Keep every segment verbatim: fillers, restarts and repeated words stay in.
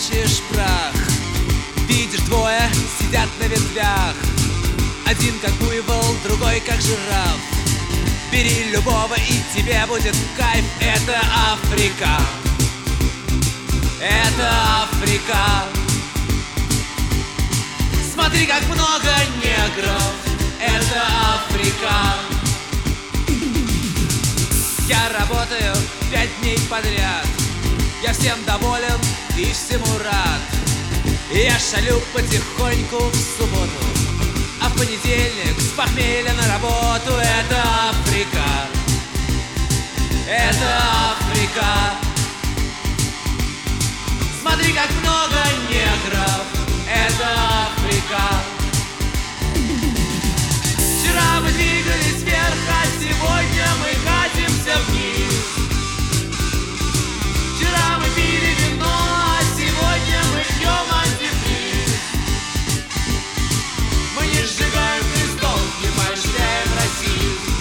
прячешь прах. Видишь, двое сидят на ветвях, один как буйвол, другой как жираф. Бери любого, и тебе будет кайф. Это Африка, это Африка. Смотри, как много негров. Это Африка. Я работаю пять дней подряд, я всем доволен и всему рад. Я шалю потихоньку в субботу, а в понедельник с похмелья на работу. Это Африка, это Африка. Смотри, как много негров. Это Африка. Вчера мы двигались вверх, а сегодня мы катимся вниз. Вчера мы пили вино, а сегодня мы пьем антифриз. Мы не сжигаем крестов, не поощряем расизм.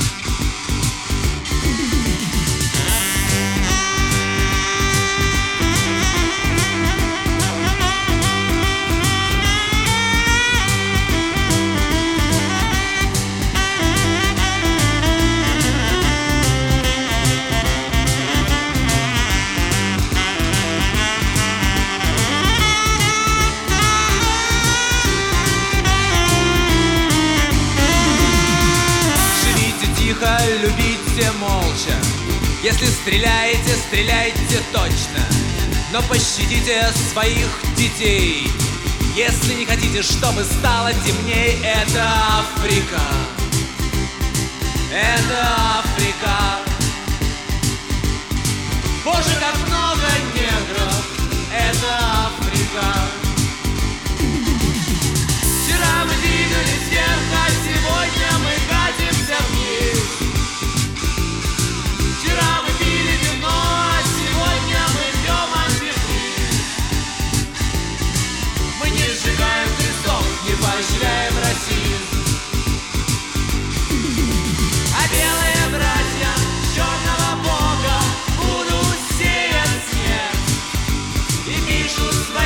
Любите молча. Если стреляете, стреляйте точно, но пощадите своих детей. Если не хотите, чтобы стало темней. Это Африка, это Африка. Боже, как много негров. Это Африка. Вчера мы двигались вверх, а сегодня мы катимся вниз. Вчера мы пили вино, а сегодня мы пьем антифриз. Мы не сжигаем крестов, не поощряем расизм. А белые братья черного бога будут сеять снег и пишут свои